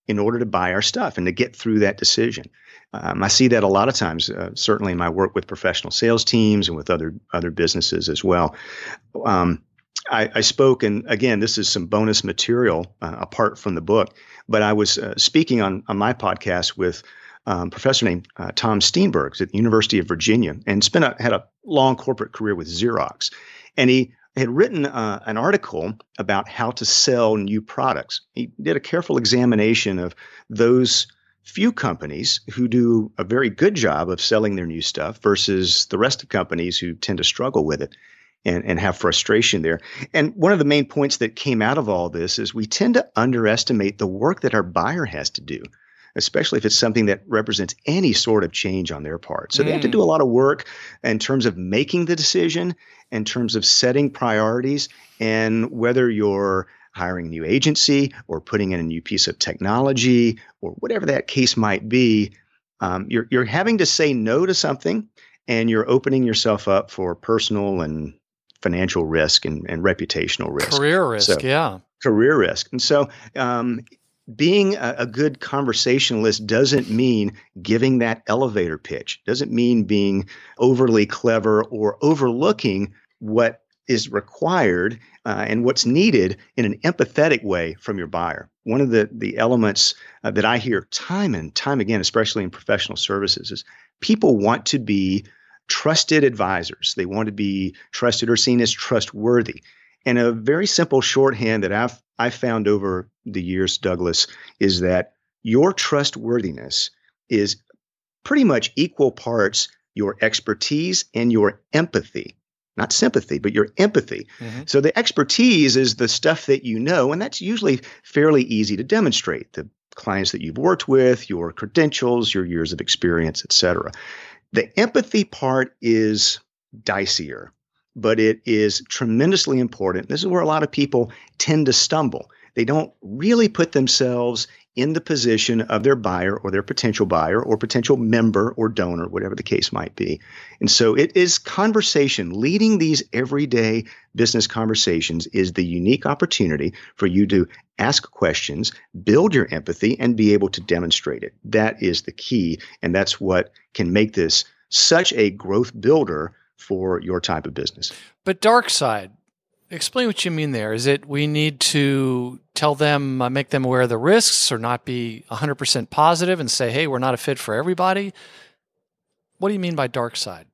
in order to buy our stuff and to get through that decision. Um, I see that a lot of times, uh, certainly in my work with professional sales teams and with other other businesses as well. Um, I, I spoke, and again, this is some bonus material uh, apart from the book, but I was uh, speaking on, on my podcast with um, a professor named uh, Tom Steenberg at the University of Virginia, and spent a, had a long corporate career with Xerox. And he had written uh, an article about how to sell new products. He did a careful examination of those few companies who do a very good job of selling their new stuff versus the rest of companies who tend to struggle with it and, and have frustration there. And one of the main points that came out of all this is we tend to underestimate the work that our buyer has to do, especially if it's something that represents any sort of change on their part. So mm. they have to do a lot of work in terms of making the decision, in terms of setting priorities, and whether you're hiring a new agency or putting in a new piece of technology or whatever that case might be, um, you're you're having to say no to something, and you're opening yourself up for personal and financial risk and, and reputational risk. Career risk, so, yeah. Career risk. And so um, being a, a good conversationalist doesn't mean giving that elevator pitch, doesn't mean being overly clever or overlooking what is required uh, and what's needed in an empathetic way from your buyer. One of the, the elements uh, that I hear time and time again, especially in professional services, is people want to be trusted advisors. They want to be trusted or seen as trustworthy. And a very simple shorthand that I've, I've found over the years, Douglas, is that your trustworthiness is pretty much equal parts your expertise and your empathy. Not sympathy, but your empathy. Mm-hmm. So the expertise is the stuff that you know, and that's usually fairly easy to demonstrate. The clients that you've worked with, your credentials, your years of experience, et cetera. The empathy part is dicier, but it is tremendously important. This is where a lot of people tend to stumble. They don't really put themselves in the position of their buyer or their potential buyer or potential member or donor, whatever the case might be. And so it is conversation. Leading these everyday business conversations is the unique opportunity for you to ask questions, build your empathy, and be able to demonstrate it. That is the key, and that's what can make this such a growth builder for your type of business. But dark side, explain what you mean there. Is it we need to tell them, uh, make them aware of the risks, or not be one hundred percent positive and say, hey, we're not a fit for everybody? What do you mean by dark side?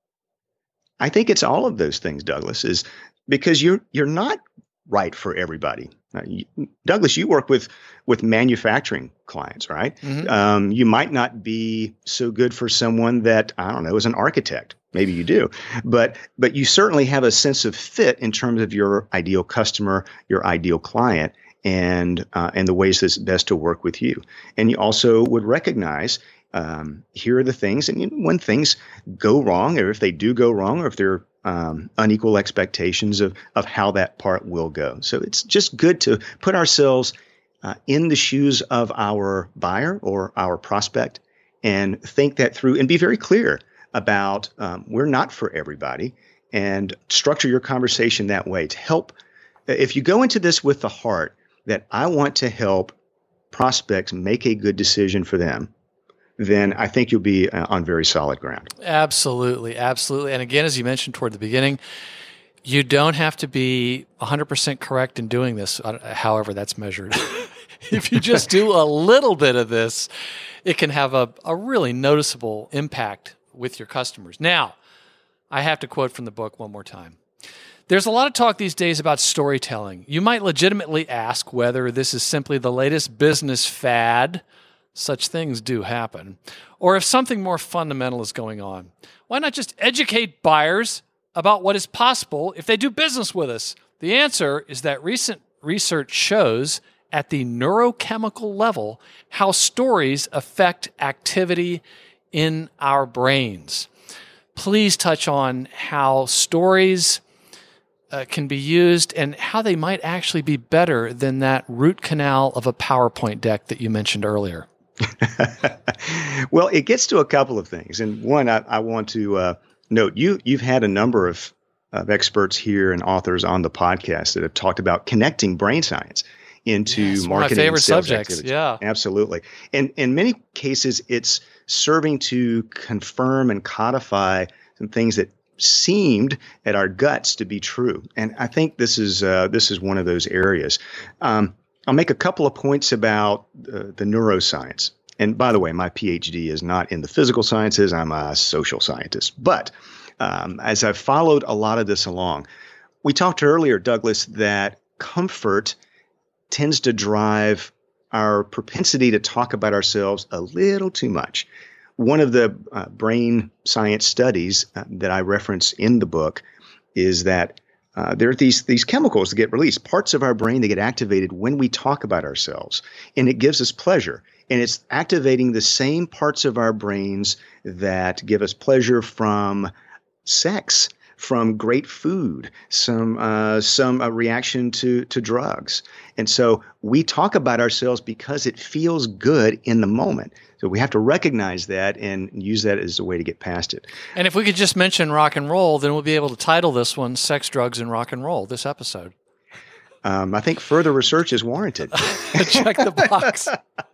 I think it's all of those things, Douglas, is because you're you're not right for everybody. Uh, you, Douglas, you work with with manufacturing clients, right? Mm-hmm. Um, you might not be so good for someone that, I don't know, is an architect. Maybe you do, but but you certainly have a sense of fit in terms of your ideal customer, your ideal client, and uh, and the ways that's best to work with you. And you also would recognize um, here are the things, and you know, when things go wrong, or if they do go wrong, or if there are um, unequal expectations of of how that part will go. So it's just good to put ourselves uh, in the shoes of our buyer or our prospect and think that through and be very clear about um, we're not for everybody, and structure your conversation that way to help. If you go into this with the heart that I want to help prospects make a good decision for them, then I think you'll be uh, on very solid ground. Absolutely. Absolutely. And again, as you mentioned toward the beginning, you don't have to be one hundred percent correct in doing this, however that's measured. If you just do a little bit of this, it can have a, a really noticeable impact with your customers. Now, I have to quote from the book one more time. There's a lot of talk these days about storytelling. You might legitimately ask whether this is simply the latest business fad. Such things do happen. Or if something more fundamental is going on. Why not just educate buyers about what is possible if they do business with us? The answer is that recent research shows at the neurochemical level how stories affect activity in our brains. Please touch on how stories uh, can be used and how they might actually be better than that root canal of a PowerPoint deck that you mentioned earlier. Well, it gets to a couple of things. And one, I, I want to uh, note, you, you've had a number of, of experts here and authors on the podcast that have talked about connecting brain science. into yes, marketing one of my favorite and sales subjects. activities. Yeah, absolutely. And in many cases, it's serving to confirm and codify some things that seemed at our guts to be true. And I think this is uh, this is one of those areas. Um, I'll make a couple of points about uh, the neuroscience. And by the way, my PhD is not in the physical sciences. I'm a social scientist. But um, as I've followed a lot of this along, we talked earlier, Douglas, that comfort tends to drive our propensity to talk about ourselves a little too much. One of the uh, brain science studies uh, that I reference in the book is that uh, there are these these chemicals that get released, parts of our brain that get activated when we talk about ourselves, and it gives us pleasure. And it's activating the same parts of our brains that give us pleasure from sex, from great food, some uh, some uh, reaction to to drugs. And so we talk about ourselves because it feels good in the moment. So we have to recognize that and use that as a way to get past it. And if we could just mention rock and roll, then we'll be able to title this one Sex, Drugs, and Rock and Roll, this episode. Um, I think further research is warranted. Check the box.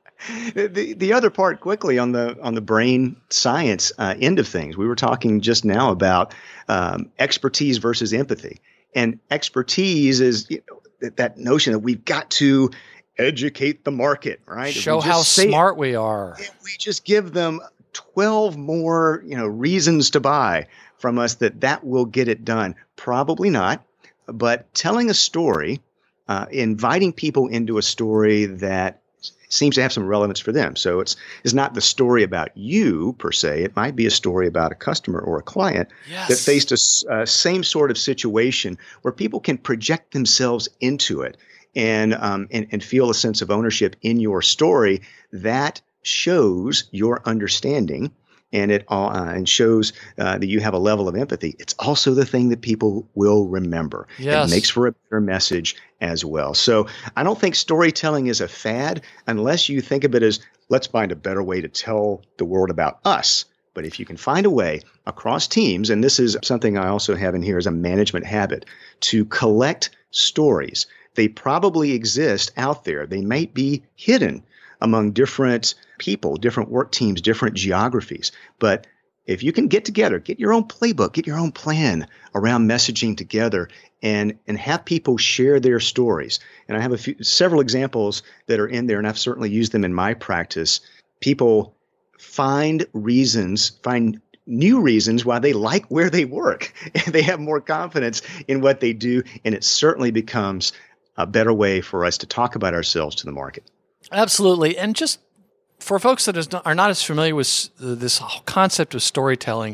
The the other part quickly on the on the brain science uh, end of things, we were talking just now about um, expertise versus empathy, and expertise is you know, that notion that we've got to educate the market, right? Show how smart it, we are. If we just give them twelve more you know reasons to buy from us, that that will get it done. Probably not, but telling a story, uh, inviting people into a story that seems to have some relevance for them. So it's it's not the story about you per se. It might be a story about a customer or a client yes. that faced a uh, same sort of situation where people can project themselves into it and, um, and and feel a sense of ownership in your story. That shows your understanding, and it all uh, and shows uh, that you have a level of empathy. It's also the thing that people will remember. Yes. It makes for a better message as well. So I don't think storytelling is a fad unless you think of it as, let's find a better way to tell the world about us. But if you can find a way across teams, and this is something I also have in here as a management habit, to collect stories. They probably exist out there. They might be hidden among different people, different work teams, different geographies. But if you can get together, get your own playbook, get your own plan around messaging together and, and have people share their stories. And I have a few, several examples that are in there, and I've certainly used them in my practice. People find reasons, find new reasons why they like where they work. And they have more confidence in what they do. And it certainly becomes a better way for us to talk about ourselves to the market. Absolutely. And just for folks that is not, are not as familiar with this concept of storytelling,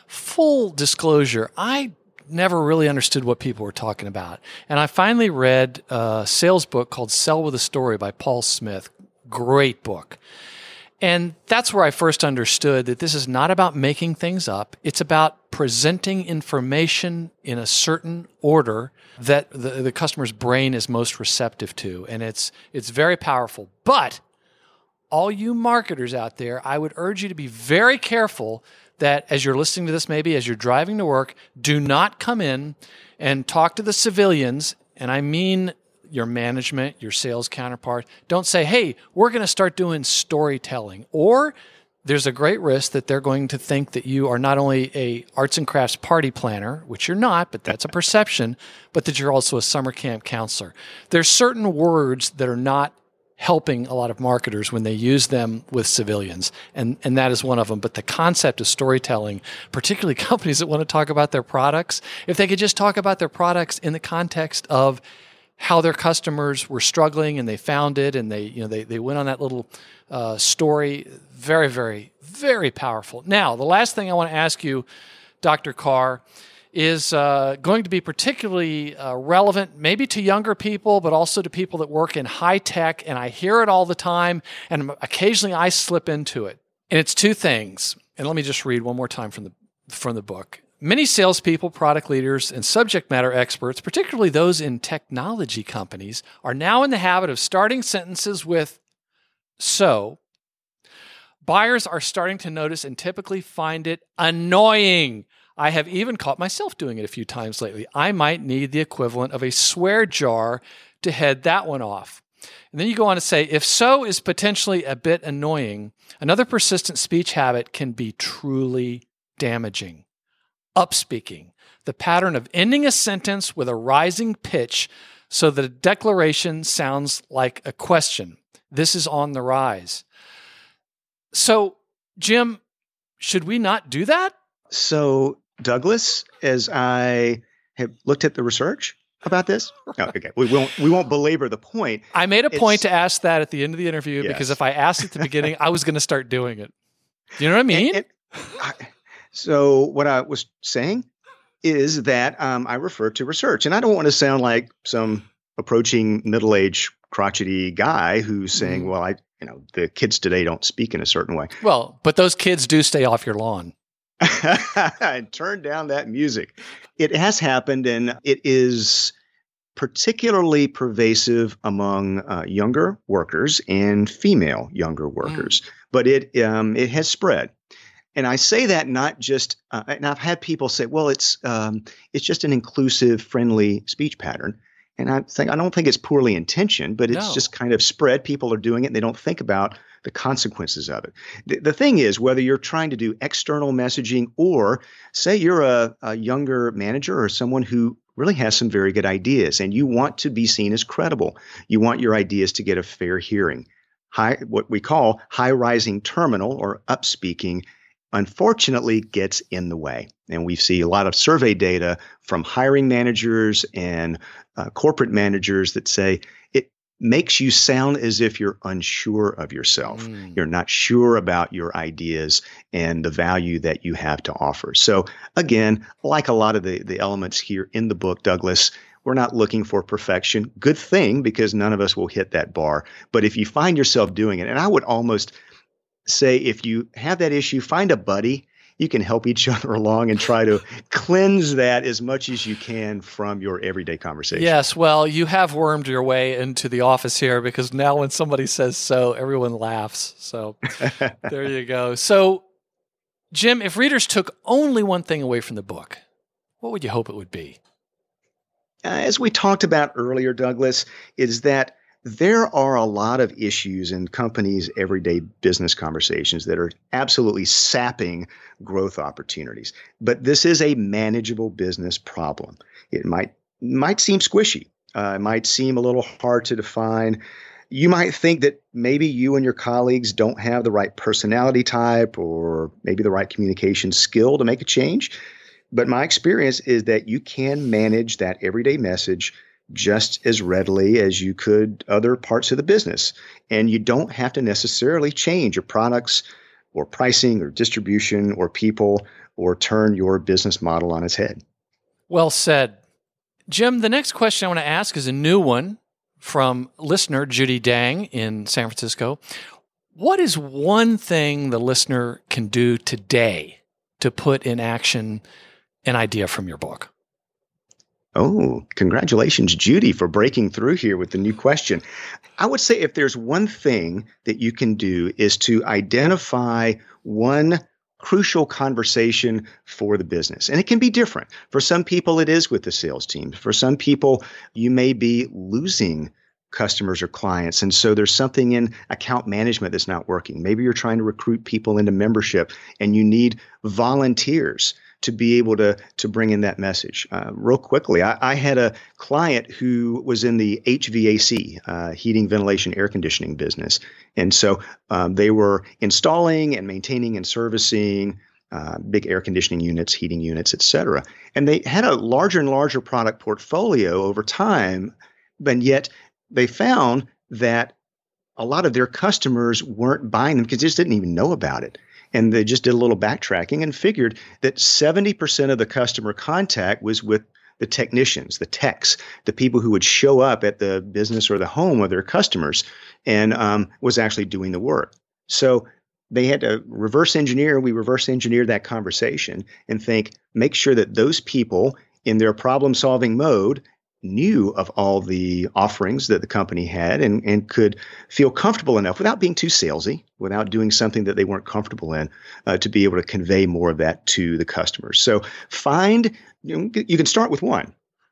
full disclosure, I never really understood what people were talking about. And I finally read a sales book called Sell with a Story by Paul Smith. Great book. And that's where I first understood that this is not about making things up. It's about presenting information in a certain order that the, the customer's brain is most receptive to. And it's it's very powerful. But all you marketers out there, I would urge you to be very careful that as you're listening to this, maybe as you're driving to work, do not come in and talk to the civilians. And I mean your management, your sales counterpart. Don't say, hey, we're going to start doing storytelling. Or there's a great risk that they're going to think that you are not only a arts and crafts party planner, which you're not, but that's a perception, but that you're also a summer camp counselor. There's certain words that are not helping a lot of marketers when they use them with civilians, and, and that is one of them. But the concept of storytelling, particularly companies that want to talk about their products, if they could just talk about their products in the context of how their customers were struggling and they found it and they, you know, they, they went on that little uh, story. Very, very, very powerful. Now, the last thing I want to ask you, Doctor Carr, is uh, going to be particularly uh, relevant maybe to younger people, but also to people that work in high tech. And I hear it all the time, and occasionally I slip into it. And it's two things. And let me just read one more time from the from the book. Many salespeople, product leaders, and subject matter experts, particularly those in technology companies, are now in the habit of starting sentences with "so." Buyers are starting to notice and typically find it annoying. I have even caught myself doing it a few times lately. I might need the equivalent of a swear jar to head that one off. And then you go on to say, if so is potentially a bit annoying, another persistent speech habit can be truly damaging. Upspeaking, the pattern of ending a sentence with a rising pitch so that a declaration sounds like a question. This is on the rise. So, Jim, should we not do that? So, Douglas, as I have looked at the research about this, no, okay, we won't we won't belabor the point. I made a It's, point to ask that at the end of the interview Yes. because if I asked at the beginning, I was going to start doing it. Do you know what I mean? And- and I, so, what I was saying is that um, I refer to research, and I don't want to sound like some approaching middle-aged crotchety guy who's saying, Mhm. "Well, I, you know, the kids today don't speak in a certain way." Well, but those kids do stay off your lawn. And turn down that music. It has happened, and it is particularly pervasive among uh, younger workers and female younger workers. Mm. But it um, it has spread. And I say that not just, uh, and I've had people say, well, it's um, it's just an inclusive, friendly speech pattern. And I think I don't think it's poorly intentioned, but it's No. just kind of spread. People are doing it, and they don't think about the consequences of it. The, the thing is, whether you're trying to do external messaging or say you're a, a younger manager or someone who really has some very good ideas and you want to be seen as credible, you want your ideas to get a fair hearing. High, what we call high rising terminal or upspeaking, unfortunately gets in the way. And we see a lot of survey data from hiring managers and uh, corporate managers that say it makes you sound as if you're unsure of yourself. Mm. You're not sure about your ideas and the value that you have to offer. So again, like a lot of the, the elements here in the book, Douglas, we're not looking for perfection. Good thing, because none of us will hit that bar. But if you find yourself doing it, and I would almost say if you have that issue, find a buddy. You can help each other along and try to cleanse that as much as you can from your everyday conversation. Yes, well, you have wormed your way into the office here because now when somebody says so, everyone laughs. So there you go. So, Jim, if readers took only one thing away from the book, what would you hope it would be? Uh, as we talked about earlier, Douglas, is that there are a lot of issues in companies' everyday business conversations that are absolutely sapping growth opportunities. But this is a manageable business problem. It might might seem squishy. Uh, it might seem a little hard to define. You might think that maybe you and your colleagues don't have the right personality type or maybe the right communication skill to make a change. But my experience is that you can manage that everyday message just as readily as you could other parts of the business. And you don't have to necessarily change your products or pricing or distribution or people or turn your business model on its head. Well said. Jim, the next question I want to ask is a new one from listener Judy Dang in San Francisco. What is one thing the listener can do today to put in action an idea from your book? Oh, congratulations, Judy, for breaking through here with the new question. I would say if there's one thing that you can do is to identify one crucial conversation for the business. And it can be different. For some people, it is with the sales team. For some people, you may be losing customers or clients. And so there's something in account management that's not working. Maybe you're trying to recruit people into membership and you need volunteers to be able to to bring in that message. Uh, real quickly, I, I had a client who was in the H V A C, uh, heating, ventilation, air conditioning business. And so um, they were installing and maintaining and servicing uh, big air conditioning units, heating units, et cetera. And they had a larger and larger product portfolio over time, but yet they found that a lot of their customers weren't buying them because they just didn't even know about it. And they just did a little backtracking and figured that seventy percent of the customer contact was with the technicians, the techs, the people who would show up at the business or the home of their customers and um, was actually doing the work. So they had to reverse engineer. We reverse engineered that conversation and think, make sure that those people in their problem solving mode knew of all the offerings that the company had and, and could feel comfortable enough without being too salesy, without doing something that they weren't comfortable in, uh, to be able to convey more of that to the customers. So find, you know, you can start with one.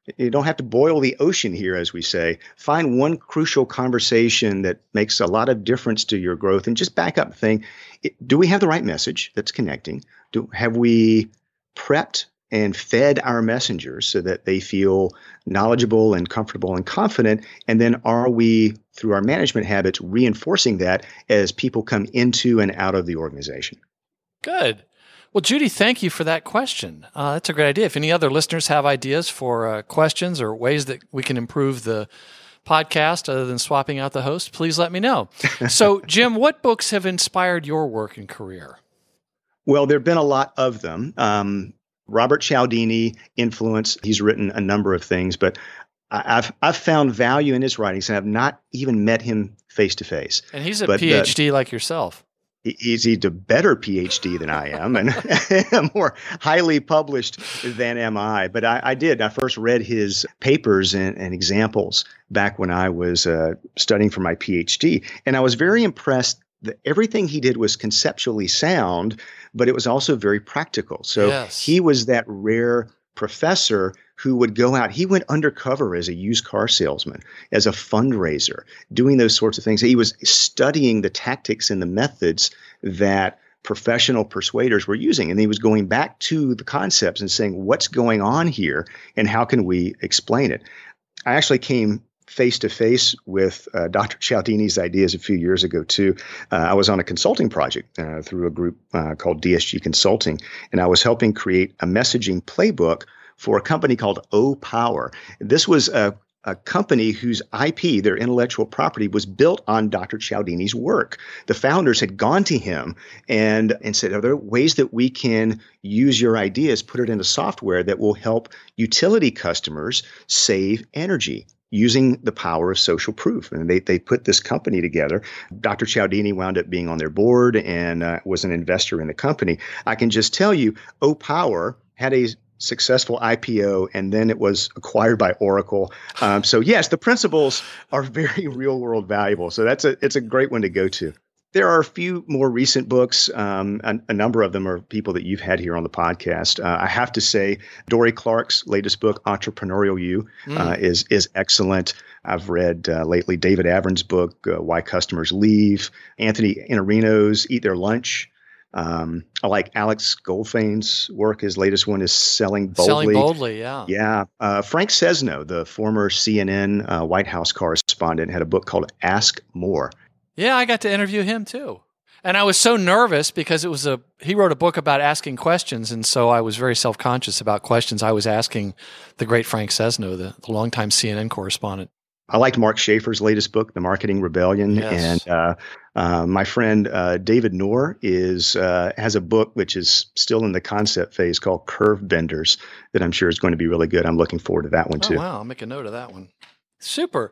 You don't have to boil the ocean here, as we say. Find one crucial conversation that makes a lot of difference to your growth and just back up and think, do we have the right message that's connecting? Do, have we prepped and fed our messengers so that they feel knowledgeable and comfortable and confident? And then are we, through our management habits, reinforcing that as people come into and out of the organization? Good. Well, Judy, thank you for that question. Uh, that's a great idea. If any other listeners have ideas for uh, questions or ways that we can improve the podcast other than swapping out the host, please let me know. So, Jim, what books have inspired your work and career? Well, there have been a lot of them. Um, Robert Cialdini influence, he's written a number of things, but I've I've found value in his writings, and I've not even met him face to face. And he's a but, P H D uh, like yourself. He's a better P H D than I am, and more highly published than am I. But I, I did. I first read his papers and, and examples back when I was uh, studying for my P H D, and I was very impressed that everything he did was conceptually sound, but it was also very practical. So yes. He was that rare professor who would go out. He went undercover as a used car salesman, as a fundraiser, doing those sorts of things. He was studying the tactics and the methods that professional persuaders were using. And he was going back to the concepts and saying, what's going on here and how can we explain it? I actually came face to face with uh, Doctor Cialdini's ideas a few years ago, too. Uh, I was on a consulting project uh, through a group uh, called D S G Consulting, and I was helping create a messaging playbook for a company called O Power. This was a, a company whose I P, their intellectual property, was built on Doctor Cialdini's work. The founders had gone to him and, and said, are there ways that we can use your ideas, put it into software that will help utility customers save energy using the power of social proof? And they they put this company together. Doctor Cialdini wound up being on their board and uh, was an investor in the company. I can just tell you, O Power had a successful I P O, and then it was acquired by Oracle. Um, so yes, the principles are very real world valuable. So that's a it's a great one to go to. There are a few more recent books. Um, a, a number of them are people that you've had here on the podcast. Uh, I have to say, Dorie Clark's latest book, Entrepreneurial You, mm. uh, is is excellent. I've read uh, lately David Averin's book, uh, Why Customers Leave, Anthony Iannarino's Eat Their Lunch. Um, I like Alex Goldfain's work. His latest one is Selling Boldly. Selling Boldly, yeah. Yeah. Uh, Frank Sesno, the former C N N uh, White House correspondent, had a book called Ask More. Yeah, I got to interview him too. And I was so nervous because it was a he wrote a book about asking questions, and so I was very self-conscious about questions I was asking the great Frank Sesno, the, the longtime C N N correspondent. I liked Mark Schaefer's latest book, The Marketing Rebellion. Yes. And uh, uh, my friend uh, David Noor is uh, has a book which is still in the concept phase called Curve Benders that I'm sure is going to be really good. I'm looking forward to that one, too. Oh, wow. I'll make a note of that one. Super.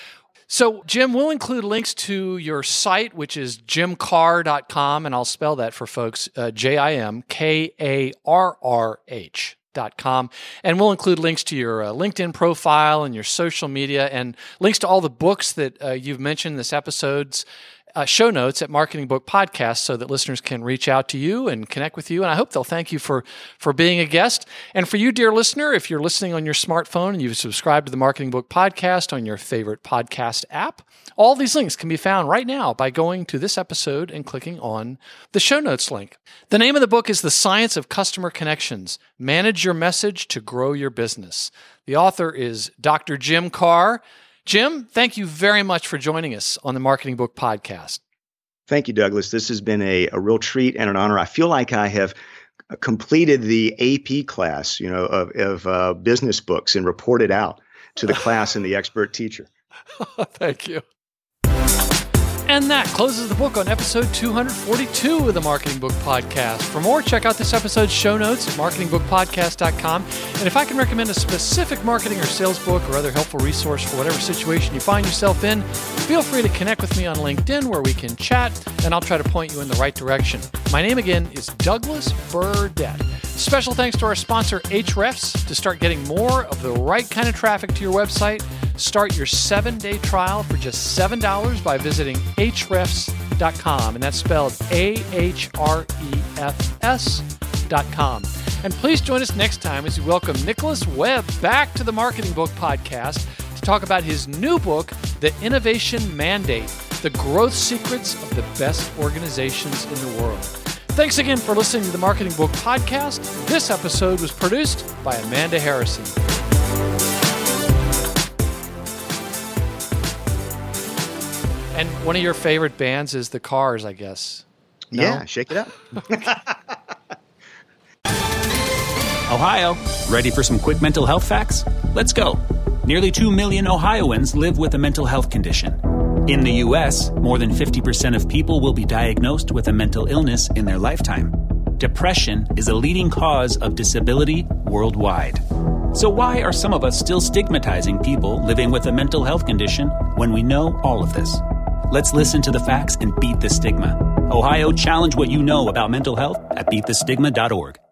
So, Jim, we'll include links to your site, which is jim carr dot com, and I'll spell that for folks, uh, J I M K A R R H dot com. And we'll include links to your uh, LinkedIn profile and your social media and links to all the books that uh, you've mentioned in this episode's uh, show notes at Marketing Book Podcast so that listeners can reach out to you and connect with you. And I hope they'll thank you for, for being a guest. And for you, dear listener, if you're listening on your smartphone and you've subscribed to the Marketing Book Podcast on your favorite podcast app, all these links can be found right now by going to this episode and clicking on the show notes link. The name of the book is The Science of Customer Connections. Manage your message to grow your business. The author is Doctor Jim Carr. Jim, thank you very much for joining us on the Marketing Book Podcast. Thank you, Douglas. This has been a, a real treat and an honor. I feel like I have completed the A P class, you know, of, of uh, business books and reported out to the class and the expert teacher. Thank you. And that closes the book on episode two forty-two of the Marketing Book Podcast. For more, check out this episode's show notes at marketing book podcast dot com. And if I can recommend a specific marketing or sales book or other helpful resource for whatever situation you find yourself in, feel free to connect with me on LinkedIn where we can chat, and I'll try to point you in the right direction. My name again is Douglas Burdett. Special thanks to our sponsor, Ahrefs. To start getting more of the right kind of traffic to your website, start your seven-day trial for just seven dollars by visiting ahrefs dot com, and that's spelled A H R E F S dot com. And please join us next time as we welcome Nicholas Webb back to the Marketing Book Podcast to talk about his new book, The Innovation Mandate, The Growth Secrets of the Best Organizations in the World. Thanks again for listening to the Marketing Book Podcast. This episode was produced by Amanda Harrison. And one of your favorite bands is The Cars, I guess. No? Yeah, shake it up. Ohio, ready for some quick mental health facts? Let's go. Nearly two million Ohioans live with a mental health condition. In the U S, more than fifty percent of people will be diagnosed with a mental illness in their lifetime. Depression is a leading cause of disability worldwide. So why are some of us still stigmatizing people living with a mental health condition when we know all of this? Let's listen to the facts and beat the stigma. Ohio, challenge what you know about mental health at beat the stigma dot org.